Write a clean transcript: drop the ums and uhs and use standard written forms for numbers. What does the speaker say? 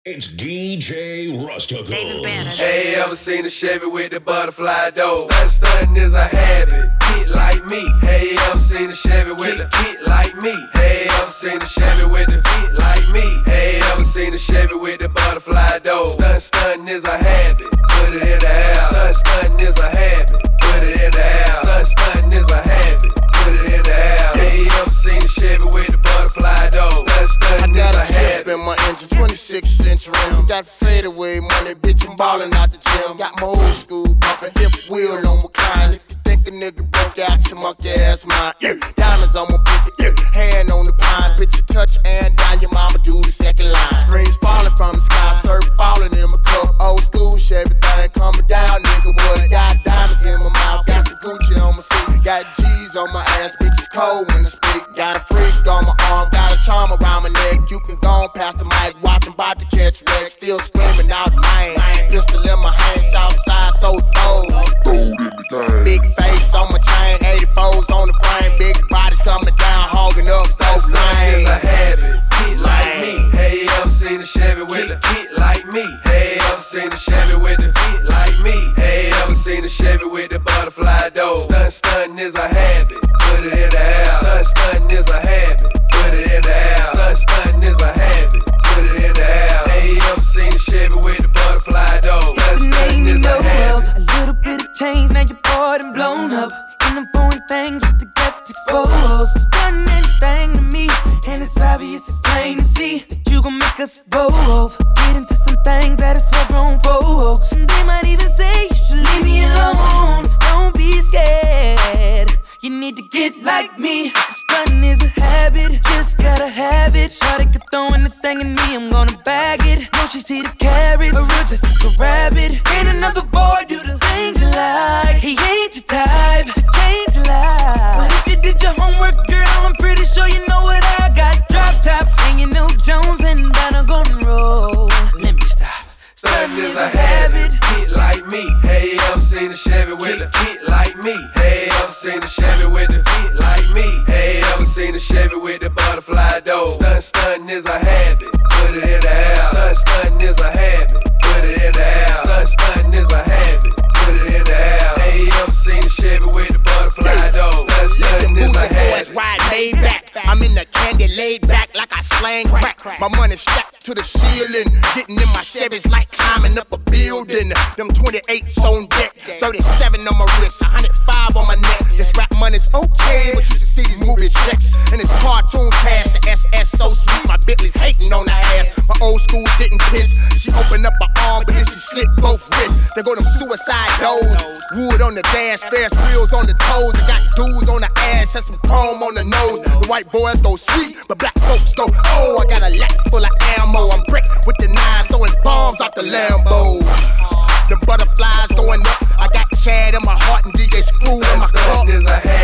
It's DJ Rustical. Hey, ever seen a Chevy with the butterfly door? Stuntin' is a habit, get like me. Hey, ever seen a Chevy with a get like me? Hey, ever seen a Chevy with the get like me? Hey, ever seen a Chevy with the butterfly door? Stuntin' is a habit, put it in the house. Stuntin' is a habit, put it in the house. Stuntin' is a habit, put it in the house. Hey, ever seen a Chevy with the butterfly door? Stuntin' is a habit. In my engine, 26-inch rims. Got fadeaway money, bitch, I'm ballin' out the gym. Got my old school bumpin', hip wheel on recline. If you think a nigga broke out, your monkey ass mine. Diamonds on my pinky, hand on the pine. Bitch, you touch and down, your mama do the second line. Screens falling from the sky, surf falling in my cup. Old school, everything coming down, nigga. What? Got diamonds in my mouth, got some Gucci on my seat. Got G's on my ass, bitch, it's cold when I speak. Got a freak on my arm, got a charm around my neck. You can go on past the mic, watchin' bout to catch wreck. Still screaming out mine. Pistol in my hand, south side, so throw. Big face on my chain, 84s on the frame. Big bodies coming down, hogging up those lanes. Is a habit, get like me. Hey, ever seen a Chevy with a get like me? Hey, ever seen a Chevy with a get like me? Hey, ever seen a Chevy with the butterfly door? Stuntin' is a habit, put it in the house. Stuntin' is a habit, put it in the house. Stuntin' is a habit, put it in the house. Hey, ever seen a Chevy with the butterfly door? Stuntin' is a habit. A little bit of change, now you're bored and blown up. And I'm pouring things with the guts exposed. Stunning anything to me, and it's obvious, it's plain to see that you gon' make us both get into some things that is for grown folks. And they might even say you should leave me alone. Don't be scared, you need to get like me. Stunning is a habit, just gotta have it. Shawty could throw anything in me, I'm gonna bag it. No, she see the carrots, a real Jessica Rabbit. Ain't another boy do the things you like. He ain't your type to change your life. But if you did your homework, girl, I'm pretty sure you know what I got. Drop top, singing New Jones and down a golden road. Let me stop. Stuntin' is a habit, get like me. Hey, ever seen a Chevy with a get like me? Hey, ever seen a Chevy with a get like me? Hey, ever seen a Chevy with the butterfly door? Stuntin' is a habit, put it in the house. Stuntin' is a habit, put it in the house. Stuntin' is a habit, put it in the house. Hey, ever seen a Chevy with the butterfly door? Stuntin' is a habit. Ride laid back, I'm in the candy laid back like I slang crack. My money strapped to the ceiling, getting in my Chevys like climbing up a building. Them 28s on deck, 37 on my wrist, 105 on my neck. This rap money's okay, but you should see these movie checks. And it's cartoon cash, the SS so sweet, my Bentley's hating on the ass. My old school didn't piss, she opened up her arm, but then she slit both wrists. There go them suicide doors, wood on the dash, Ferris wheels on the toes. I got dudes on the ass, and some chrome on the nose. The white boys go sweet, but black folks go, oh, I got a lap full of ammo. I'm brick with the nine, throwing bombs out the Lambo. The butterflies throwing up, I got Chad in my heart and DJ Screw in my cup. Is a habit.